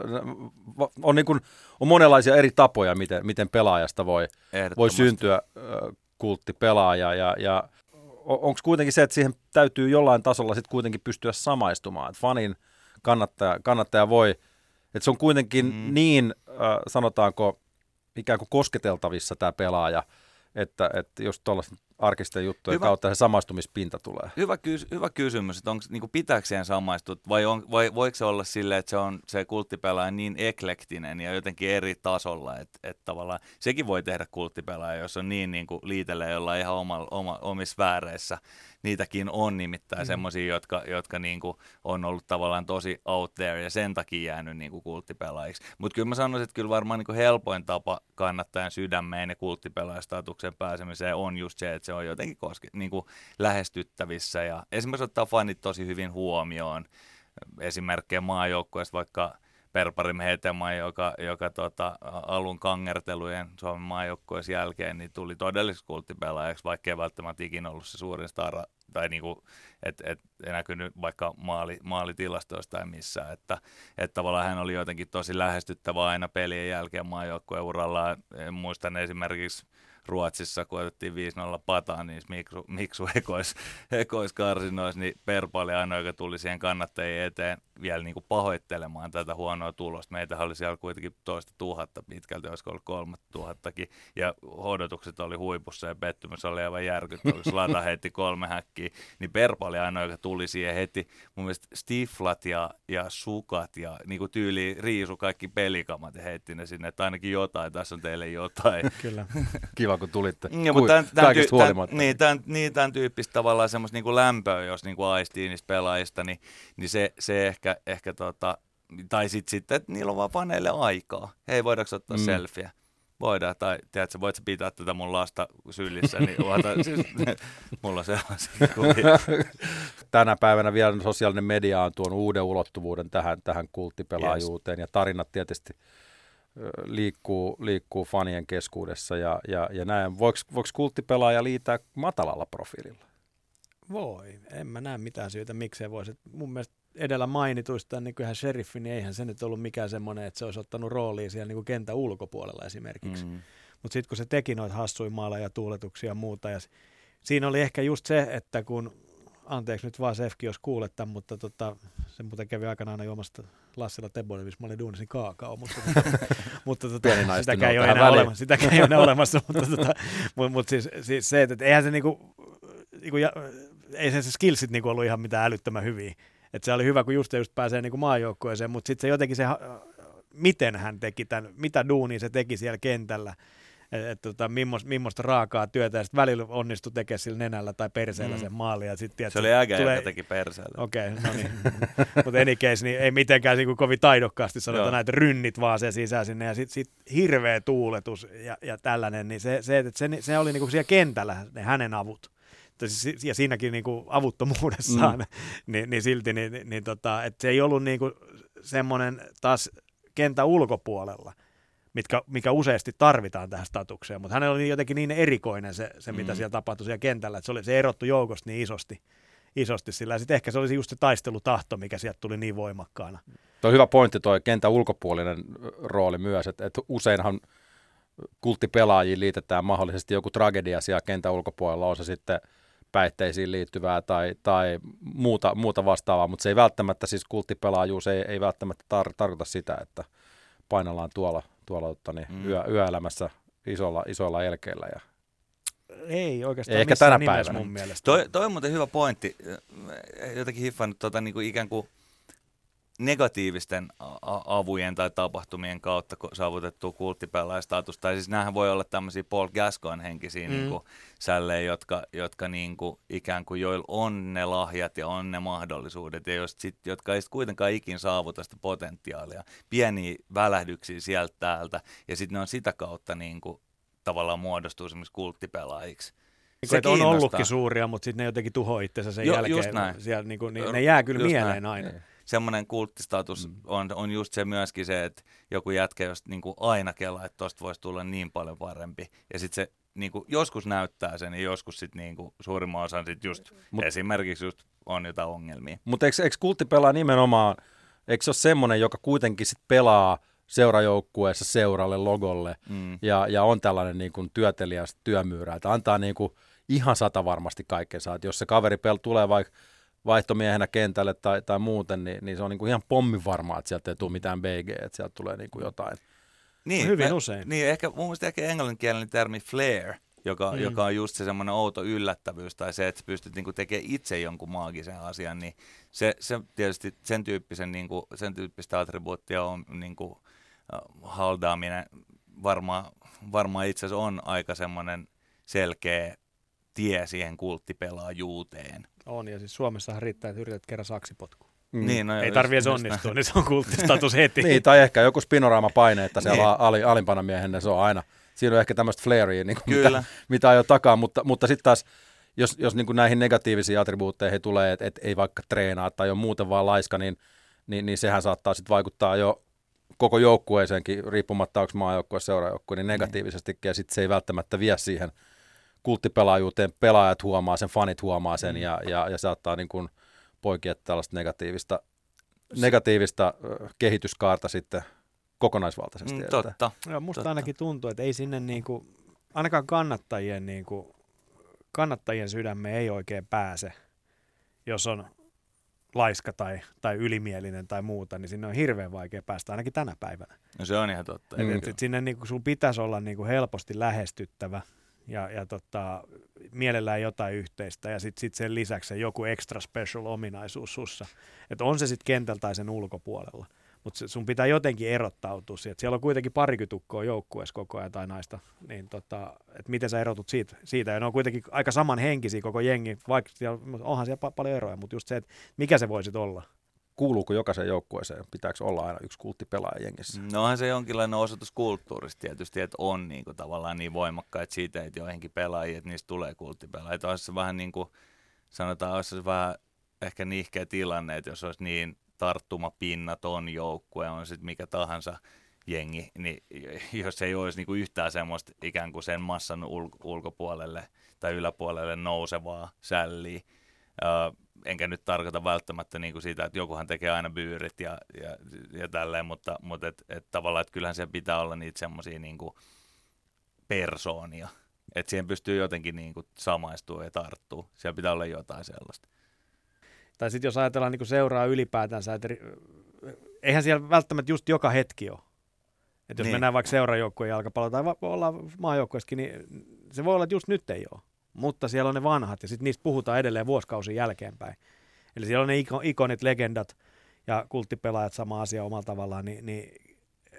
on, niin kuin, on monenlaisia eri tapoja, miten, miten pelaajasta voi, voi Ehdottomasti. syntyä äh, kulttipelaaja. Ja, ja onko kuitenkin se, että siihen täytyy jollain tasolla sitten kuitenkin pystyä samaistumaan. Että fanin kannattaja, kannattaja voi, että se on kuitenkin mm. niin, äh, sanotaanko, ikään kuin kosketeltavissa tämä pelaaja, että, että jos tuollaisten arkisten juttujen Hyvä. kautta se samaistumispinta tulee. Hyvä, kys- hyvä kysymys, että onko niinku pitääkö siihen samaistua, vai, on, vai voiko se olla silleen, että se on se kulttipelaaja niin eklektinen ja jotenkin eri tasolla, että, että tavallaan sekin voi tehdä kulttipelaaja, jos on niin, niin kuin liitelee jollain ihan oma, oma, omissa vääreissä. Niitäkin on nimittäin mm. semmoisia, jotka, jotka niinku on ollut tavallaan tosi out there ja sen takia jäänyt niinku kulttipelaajiksi. Mutta kyllä mä sanoisin, että kyllä varmaan niinku helpoin tapa kannattajan sydämeen ja kulttipelaajastatuksen pääsemiseen on just se, että se on jotenkin koske, niinku lähestyttävissä ja esimerkiksi ottaa fanit tosi hyvin huomioon. Esimerkkejä maajoukkueesta vaikka Perparim Hetemaa, joka, joka tota, alun kangertelujen Suomen maajoukkueessa jälkeen niin tuli todelliseksi kulttipelaajaksi, vaikka ei välttämättä ikinä ollut se suurin stara, tai niinku, että et, ei näkynyt vaikka maali, maalitilastoista tai missään, että et tavallaan hän oli jotenkin tosi lähestyttävä aina pelien jälkeen maajoukkueen urallaan. Muistan esimerkiksi Ruotsissa, kun otettiin viisi nolla pataan niissä miksu, miksu ekois, ekoiskarsinoissa, niin Perpa oli ainoa, joka tuli siihen kannattajien eteen vielä niin kuin pahoittelemaan tätä huonoa tulosta. Meitä oli siellä kuitenkin toista tuhatta pitkälti, olisiko ollut kolme tuhattakin, ja odotukset oli huipussa ja pettymys oli aivan järkyttävä. Slata heitti kolme häkkiä, niin Perpa oli ainoa, joka tuli siihen heti. Mun mielestä stiflat ja, ja sukat ja niin kuin tyyli riisu kaikki pelikamat ja heitti ne sinne, että ainakin jotain, tässä on teille jotain. Kyllä. Kiva, kun tulitte. Ja, mutta tämän, tämän, kaikesta tämän, huolimatta. niin, tämän, niin, tämän tyyppistä tavallaan semmoista niin kuin lämpöä, jos niin kuin aistii niistä pelaajista, niin, niin se, se ehkä, ehkä tota, tai sitten, sit, että niillä on vaan faneille aikaa. Hei, voidaanko ottaa mm. selfieä? Voidaan, tai tiedätkö, voit sä pitää tätä mun lasta sylissä, niin uota, siis, mulla on sellaisia kuvia. Tänä päivänä vielä sosiaalinen media on tuonut uuden ulottuvuuden tähän, tähän kulttipelaajuuteen, yes. Ja tarinat tietysti liikkuu, liikkuu fanien keskuudessa ja, ja, ja näin. Voiko, voiko kulttipelaaja liitää matalalla profiililla? Voi. En mä näe mitään syytä, miksei voisi. Mun mielestä edellä mainituista, niin kuin ihan sheriffi, niin eihän se nyt ollut mikään semmoinen, että se olisi ottanut roolia siellä niin kuin kentän ulkopuolella esimerkiksi. Mm. Mutta sitten kun se teki noita hassuja maaleja ja tuuletuksia ja muuta, ja siinä oli ehkä just se, että kun, anteeksi nyt vaan Sefki, jos kuulet tämän, mutta tota, se muuten kävi aikanaan aina juomasta Lassila Tebonevissa, mä olin duunisin kaakao, mutta, mutta tota, sitäkään, ei ole enää olemassa, sitäkään ei ole enää olemassa, mutta, tota, mutta, mutta siis, siis se, että eihän se niinku, niinku ja, ei se, se skillsit niinku ollut ihan mitään älyttömän hyviä. Että se oli hyvä, kun just, just pääsee niinku maajoukkueeseen, mutta sitten se jotenkin se, miten hän teki tämän, mitä duunia se teki siellä kentällä, että tota, millaista, millaista raakaa työtä, ja sitten välillä onnistui tekemään sillä nenällä tai perseellä mm. sen maalin. Ja sit, tiedät, se oli äkä, tulee... joka teki perseellä. Okei, okay, no niin. Mutta any case, niin ei mitenkään niin kovin taidokkaasti sanota näitä rynnit vaan se sisään sinne, ja sitten sit hirveä tuuletus ja, ja tällainen, niin se, se, että se, se oli niinku siellä kentällä ne hänen avut. Ja siinäkin niinku avuttomuudessaan, mm. niin, niin silti, niin, niin, niin tota, että se ei ollut niinku semmoinen taas kentän ulkopuolella, mitkä, mikä useasti tarvitaan tähän statukseen, mutta hänellä oli jotenkin niin erikoinen se, se mitä mm. siellä tapahtui siellä kentällä, että se, oli, se erottui joukosta niin isosti, isosti sillä, ja sitten ehkä se olisi just se taistelutahto, mikä sieltä tuli niin voimakkaana. Tuo on hyvä pointti tuo kentän ulkopuolinen rooli myös, että, että useinhan kulttipelaajiin liitetään mahdollisesti joku tragedia siellä kentän ulkopuolella, on se sitten päihteisiin liittyvää tai, tai muuta, muuta vastaavaa, mutta se ei välttämättä, siis kulttipelaajuus ei, ei välttämättä tar- tarkoita sitä, että painellaan tuolla, tuolla ottani, mm. yö, yöelämässä isolla, isolla elkeillä. Ja ei oikeastaan ehkä tänä nimessä päivänä. Mun mielestä. Toi, toi on muuten hyvä pointti. Jotenkin hiffannut tota, niin kuin ikään kuin negatiivisten avujen tai tapahtumien kautta saavutettua kulttipelaajastatus. Tai siis näähän voi olla tämmöisiä Paul Gascoigne henkisiä mm. niin kuin sällejä, jotka, jotka niin kuin, ikään kuin joilla on ne lahjat ja on ne mahdollisuudet, ja sit, jotka ei sit kuitenkaan ikin saavuta sitä potentiaalia. Pieniä välähdyksiä sieltä täältä, ja sitten ne on sitä kautta niin kuin, tavallaan muodostuu esimerkiksi kulttipelaajiksi. Se on ollutkin suuria, mutta sitten ne jotenkin tuhoaa itsensä sen jo, jälkeen. Siellä, niin kuin, niin, ne jää kyllä just mieleen näin. aina. Semmoinen kulttistatus mm. on, on just se myöskin se, että joku jätkä, jos niin kuin aina kelaa, että tosta voisi tulla niin paljon parempi. Ja sitten se niin kuin joskus näyttää sen, ja joskus sitten niin kuin suurimman osan sit just Mut, esimerkiksi just on jotain ongelmia. Mutta eikö, eikö kultti pelaa nimenomaan, eikö se ole semmoinen, joka kuitenkin sit pelaa seurajoukkueessa seuralle, logolle, mm. ja, ja on tällainen niin kuin työtelijäs työmyyrä, että antaa niin kuin ihan sata varmasti kaikkensa, että jos se kaveri pel- tulee vaikka vaihtomiehenä kentälle tai, tai muuten, niin, niin se on niin kuin ihan pommin varmaa, että sieltä ei tule mitään B G, että sieltä tulee niin kuin jotain. Niin, hyvin me, usein. Niin, ehkä mun mielestä ehkä englanninkielinen termi flair, joka, mm. joka on just se semmoinen outo yllättävyys, tai se, että sä pystyt niin kuin tekemään itse jonkun maagisen asian, niin se, se tietysti sen, tyyppisen, niin kuin, sen tyyppistä attribuuttia on niin kuin, uh, haldaaminen varmaan varmaa itse asiassa on aika semmoinen selkeä tie siihen kulttipelaajuuteen. On, ja siis Suomessahan riittää, että yrität kerran saksipotkuun. Mm. Niin, no, ei tarvitse edes onnistua, niin se on kulttistatus heti. Niin, tai ehkä joku spinoraamapaine, että siellä niin. ali, alimpana miehen, se on aina, siinä on ehkä tämmöistä flairia, niin kuin mitä, mitä ajoi takaa, mutta, mutta sitten taas, jos, jos niin kuin näihin negatiivisiin attribuutteihin tulee, että et ei vaikka treenaa tai on muuten vaan laiska, niin, niin, niin sehän saattaa sitten vaikuttaa jo koko joukkueeseenkin, riippumatta onko maajoukkue seurajoukkue, niin negatiivisestikin, ja sitten se ei välttämättä vie siihen kulttipelaajuuteen, pelaajat huomaa sen, fanit huomaa sen, mm. ja, ja, ja saattaa niin kuin poikia tällaista negatiivista, negatiivista kehityskaarta sitten kokonaisvaltaisesti. Mm, totta. Joo, musta totta. ainakin tuntuu, että ei sinne niinku, ainakaan kannattajien, niinku, kannattajien sydämme ei oikein pääse, jos on laiska tai, tai ylimielinen tai muuta, niin sinne on hirveän vaikea päästä, ainakin tänä päivänä. No se on ihan totta. Mm. Et, et sinne niinku, sun pitäisi olla niinku helposti lähestyttävä, ja, ja tota, mielellään jotain yhteistä, ja sitten sit sen lisäksi se joku extra special ominaisuus sussa. Että on se sitten kentällä tai sen ulkopuolella. Mutta sun pitää jotenkin erottautua siitä. Siellä on kuitenkin parikytukkoa joukkueessa koko ajan tai naista. Niin tota, että miten sä erotut siitä, siitä. Ja ne on kuitenkin aika samanhenkisiä koko jengi, vaikka siellä, onhan siellä pa- paljon eroja, mutta just se, että mikä se voisi olla. Kuuluuko jokaisen joukkueeseen? Pitääkö olla aina yksi kulttipelaaja jengissä? No onhan se jonkinlainen osoitus kulttuurista tietysti, että on niin kuin, tavallaan niin voimakkaita siitä, että joihinkin pelaajia, että niistä tulee kulttipelaajia. Olisi se vähän niin kuin, sanotaan, olisi se vähän ehkä nihkeä tilanne, että jos olisi niin tarttumapinnaton joukkue, on sitten mikä tahansa jengi, niin jos ei olisi niin kuin yhtään semmoista ikään kuin sen massan ul- ulkopuolelle tai yläpuolelle nousevaa sälliä, Uh, enkä nyt tarkoita välttämättä niin kuin siitä, että jokuhan tekee aina byyrit ja, ja, ja tälleen, mutta, mutta et, et tavallaan, että kyllähän siellä pitää olla niitä semmoisia niin kuin persoonia, että siihen pystyy jotenkin niin kuin samaistua ja tarttua. Siellä pitää olla jotain sellaista. Tai sitten jos ajatellaan niin kuin seuraa ylipäätänsä, että eihän siellä välttämättä just joka hetki ole. Että jos niin. mennään vaikka seurajoukkueen jalkapallo tai va- ollaan maajoukkueessakin, niin se voi olla, että just nyt ei ole. Mutta siellä on ne vanhat, ja sitten niistä puhutaan edelleen vuosikausia jälkeenpäin. Eli siellä on ne ikonit, legendat ja kulttipelaajat, sama asia omalla tavallaan, niin, niin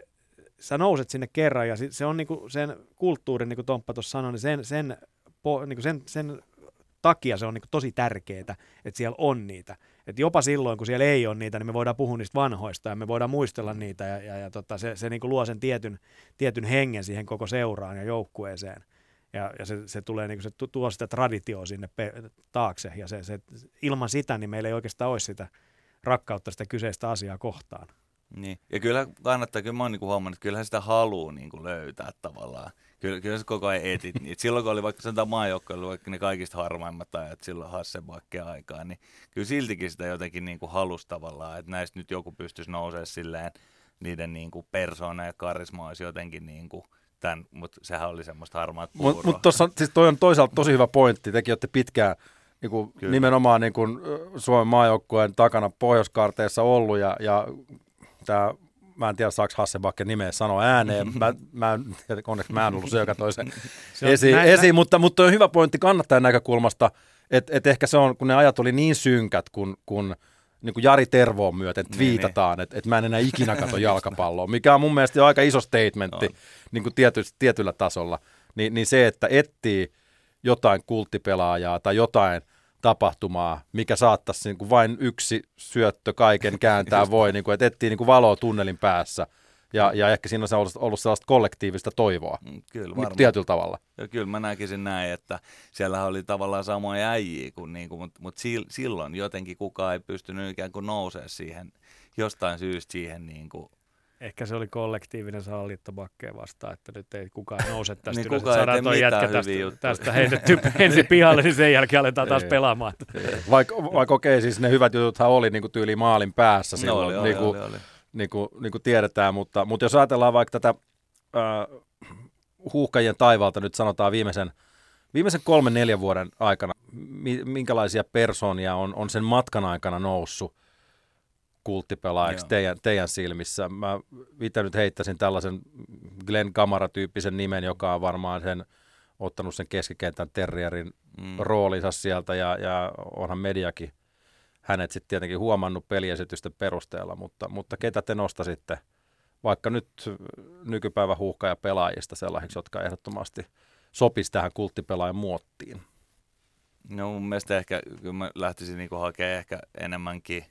sä nouset sinne kerran, ja se on niinku sen kulttuurin, niin kuin Tomppa tuossa sanoi, niin sen, sen, niinku sen, sen takia se on niinku tosi tärkeää, että siellä on niitä. Et jopa silloin, kun siellä ei ole niitä, niin me voidaan puhua niistä vanhoista, ja me voidaan muistella niitä, ja, ja, ja tota, se, se niinku luo sen tietyn, tietyn hengen siihen koko seuraan ja joukkueeseen. Ja, ja se, se, tulee, niin se tuo sitä traditioa sinne pe- taakse, ja se, se, ilman sitä niin meillä ei oikeastaan olisi sitä rakkautta sitä kyseistä asiaa kohtaan. Niin. Ja kyllä kannattaa, kyllä mä oon niin huomannut, että kyllähän sitä haluaa niin kuin löytää tavallaan. Kyllä, kyllä se koko ajan etit. Niin. Silloin kun oli vaikka sanotaan maajoukkoilla, vaikka ne kaikista harmaimmat ajat silloin Hasselbackia aikaa, niin kyllä siltikin sitä jotenkin niin kuin halusi tavallaan, että näistä nyt joku pystyisi nousemaan silleen, niiden niin kuin persoona ja karisma olisi jotenkin niin kuin tämän, mutta sehän oli semmoista harmaat puuroa. Mutta mut tuossa, siis toi on toisaalta tosi hyvä pointti. Tekin olette pitkään niin kuin nimenomaan niin kuin Suomen maajoukkueen takana Pohjois-Kaarteessa ollut, ja, ja tämä, mä en tiedä saako Hasselbacken nimeä sanoa ääneen, mä, mä en, onneksi mä en ollut se, joka toi sen esiin, näin, esiin näin. Mutta, mutta on hyvä pointti kannattajan näkökulmasta, että et ehkä se on, kun ne ajat oli niin synkät, kun, kun niin kuin Jari Tervoon myöten twiitataan, että et mä en enää ikinä katso jalkapalloa, mikä on mun mielestä jo aika iso statementti niin kuin tiety, tietyllä tasolla. Ni, niin se, että etsii jotain kulttipelaajaa tai jotain tapahtumaa, mikä saattaisi niin kuin vain yksi syöttö kaiken kääntää voi, niin kuin, että etsii niin kuin valoa tunnelin päässä. Ja, ja ehkä siinä on ollut sellaista kollektiivista toivoa, kyllä, varmaan. Tietyllä tavalla. Ja kyllä mä näkisin näin, että siellä oli tavallaan samoja äijiä, niin mutta mut silloin jotenkin kukaan ei pystynyt ikään kuin nousemaan siihen, jostain syystä siihen. Niin kuin. Ehkä se oli kollektiivinen salaliittobakkeja vastaan, että nyt ei kukaan nouse tästä niin ylös. kukaan Saadaan ei toi mitään jätkä tästä, juttuja. tästä heitetty ensin pihalle, niin sen jälkeen aletaan taas pelaamaan. Vaikka vaik, okei, siis ne hyvät jututhan oli niin kuin tyyli maalin päässä silloin. No, oli, niin kuin, oli, oli, oli. Niin kuin, niin kuin tiedetään, mutta, mutta jos ajatellaan vaikka tätä äh, huuhkajien taivaalta nyt sanotaan viimeisen, viimeisen kolmen neljän vuoden aikana, mi, minkälaisia persoonia on, on sen matkan aikana noussut kulttipelaajaksi teidän, teidän silmissä. Mä itse nyt heittäisin tällaisen Glenn Kamara-tyyppisen nimen, joka on varmaan sen ottanut sen keskikentän terrierin mm. roolinsa sieltä ja, ja onhan mediakin hänet sitten tietenkin huomannut peliesitysten perusteella, mutta, mutta ketä te nostasitte vaikka nyt nykypäivän huuhkaja pelaajista sellaisiksi, jotka ehdottomasti sopisi tähän kulttipelaajan muottiin? No mun mielestä ehkä, kyllä mä lähtisin niinku hakemaan ehkä enemmänkin,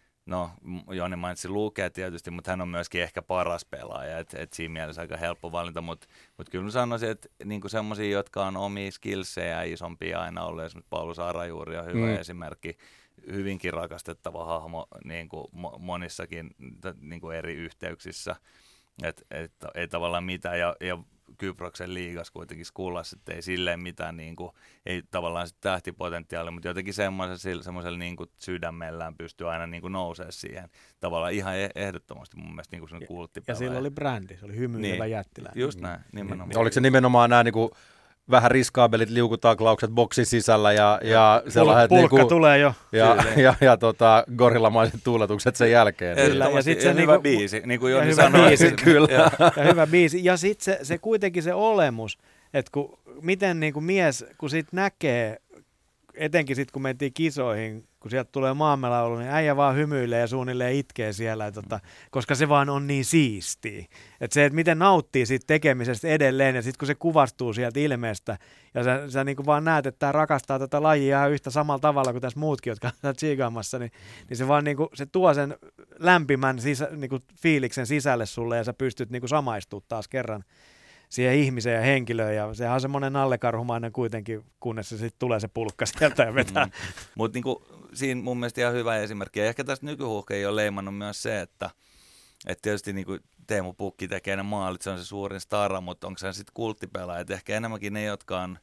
no Joni mainitsi Lukea tietysti, mutta hän on myöskin ehkä paras pelaaja, että et siinä mielessä aika helppo valinta, mutta mut kyllä mä sanoisin, että niinku semmoisia, jotka on omia skillsejä isompia aina ollut, esimerkiksi Paulus Arajuuri on hyvä mm. esimerkki, hyvinkin rakastettava hahmo niin kuin monissakin niin kuin eri yhteyksissä, että et, ei tavallaan mitään, ja, ja Kyproksen liigas kuitenkin skullas, että ei silleen mitään, niin kuin, ei tavallaan sit tähtipotentiaalia, mutta jotenkin semmoisella niin kuin sydämellään pystyy aina niin kuin nousemaan siihen, tavallaan ihan ehdottomasti mun mielestä niin kuin kulttipelaaja. Ja sillä oli brändi, se oli hymyilevä niin, jättiläinen. Just näin, nimenomaan. Niin. Oliko se nimenomaan nämä niin kuin vähän riskaabelit liukutaklaukset boksin sisällä ja, ja sellaiset Pulkka niinku, tulee jo. Ja, ja, ja, ja tota, gorillamaiset tuuletukset sen jälkeen. Kyllä, ja, ja sitten se hyvä niinku, biisi, niin kuin Joni sanoi. Biisi, kyllä. Ja, ja hyvä biisi. Ja sitten se, se kuitenkin se olemus, että kun, miten niinku mies, kun sit näkee, etenkin sitten kun mentiin kisoihin, kun sieltä tulee maamelaulu, niin äijä vaan hymyilee ja suunnilleen itkee siellä, että, tota, koska se vaan on niin siistiä. Että se, että miten nauttii siitä tekemisestä edelleen, ja sitten kun se kuvastuu sieltä ilmeestä, ja sä, sä niin kuin vaan näet, että tämä rakastaa tätä lajia yhtä samalla tavalla kuin tässä muutkin, jotka ovat tsiigaamassa, niin, niin se vaan niin kuin, se tuo sen lämpimän sisä, niin kuin fiiliksen sisälle sulle, ja sä pystyt niin kuin samaistumaan taas kerran siihen ihmiseen ja henkilöön, ja sehän on semmoinen nallekarhumainen kuitenkin, kunnes se sitten tulee se pulkka sieltä ja vetää. Mm. Mutta niinku, siinä mun mielestä ihan hyvä esimerkki, ja ehkä tästä nykyhuuhkeen on leimannut myös se, että et tietysti niinku Teemu Pukki tekee ne maalit, se on se suurin stara, mutta onko se sitten kulttipelaaja, että ehkä enemmänkin ne, jotka on,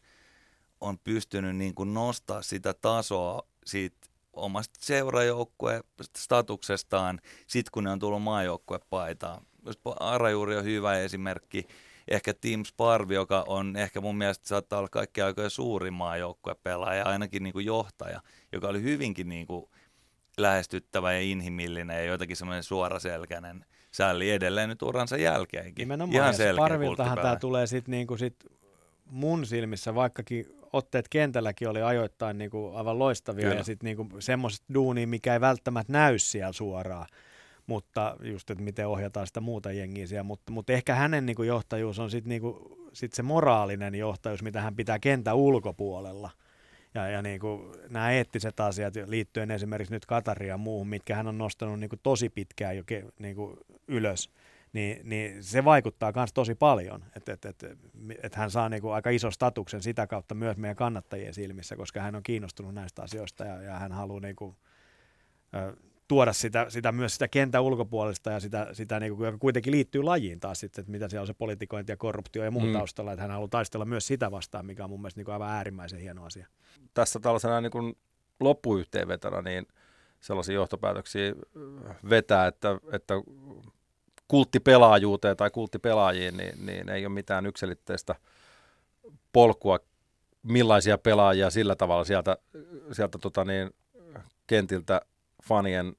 on pystynyt niinku nostaa sitä tasoa siitä omasta seurajoukkueen statuksestaan, sitten kun ne on tullut maajoukkuepaitaan. Arajuuri on hyvä esimerkki. Ehkä Tim Sparvi, joka on ehkä mun mielestä saattaa olla kaikkien aikojen suurin maajoukkuepelaaja, ainakin niin kuin johtaja, joka oli hyvinkin niin kuin lähestyttävä ja inhimillinen ja jotenkin semmoinen suoraselkäinen sälli edelleen nyt uransa jälkeenkin. Nimenomaan, ihan ja Sparviltahan tämä tulee sitten niinku sit mun silmissä, vaikkakin otteet kentälläkin oli ajoittain niinku aivan loistavia. Kyllä. Ja sitten niinku semmoista duunia, mikä ei välttämättä näy siellä suoraan. Mutta just, että miten ohjataan sitä muuta jengiä siellä, mutta, mutta ehkä hänen niin kuin johtajuus on sitten niin kuin, sit se moraalinen johtajuus, mitä hän pitää kentän ulkopuolella. Ja, ja niin kuin nämä eettiset asiat liittyen esimerkiksi nyt Qatariin ja muuhun, mitkä hän on nostanut niin kuin tosi pitkään jo ke, niin kuin ylös, niin, niin se vaikuttaa myös tosi paljon, että et, et, et hän saa niin kuin aika ison statuksen sitä kautta myös meidän kannattajien silmissä, koska hän on kiinnostunut näistä asioista ja, ja hän haluaa niin kuin, ö, tuoda sitä, sitä myös sitä kentän ulkopuolesta ja sitä, sitä niin kuin, joka kuitenkin liittyy lajiin taas sitten, että mitä siellä on se politikointi ja korruptio ja muu mm. taustalla, että hän haluaa taistella myös sitä vastaan, mikä on mun mielestä niin kuin aivan äärimmäisen hieno asia. Tässä tällaisena niin kuin loppuyhteenvetona niin sellaisia johtopäätöksiä vetää, että, että kulttipelaajuuteen tai kulttipelaajiin niin, niin ei ole mitään yksilitteistä polkua, millaisia pelaajia sillä tavalla sieltä, sieltä tota niin, kentiltä fanien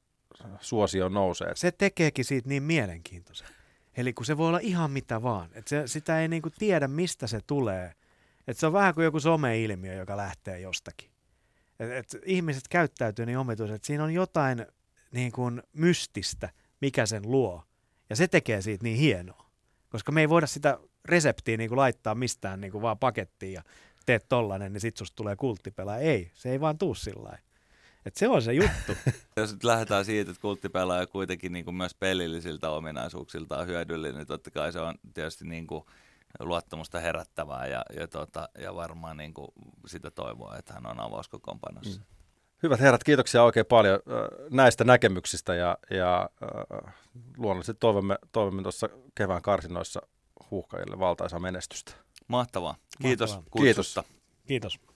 suosio nousee. Se tekeekin siitä niin mielenkiintoisen. Eli kun se voi olla ihan mitä vaan. Että se, sitä ei niinku tiedä, mistä se tulee. Että se on vähän kuin joku some-ilmiö, joka lähtee jostakin. Et, et ihmiset käyttäytyy niin omituisesti, että siinä on jotain niin kuin mystistä, mikä sen luo. Ja se tekee siitä niin hienoa. Koska me ei voida sitä reseptiä niin kuin laittaa mistään niin kuin vaan pakettiin ja teet tollanen, niin sit susta tulee kulttipelaaja. Ei, se ei vaan tuu sillä lailla. Että se on se juttu. Jos nyt lähdetään siitä, että kulttipelaaja kuitenkin niin kuin myös pelillisiltä ominaisuuksiltaan hyödyllinen, niin totta kai se on tietysti niin kuin luottamusta herättävää ja, ja, tota, ja varmaan niin kuin sitä toivoa, että hän on avauskokoonpanossa. Mm. Hyvät herrat, kiitoksia oikein paljon äh, näistä näkemyksistä ja, ja äh, luonnollisesti toivomme, toivomme tuossa kevään karsinnoissa Huuhkajille valtaisaa menestystä. Mahtavaa. Kiitos Mahtavaa. kutsusta. Kiitos. Kiitos.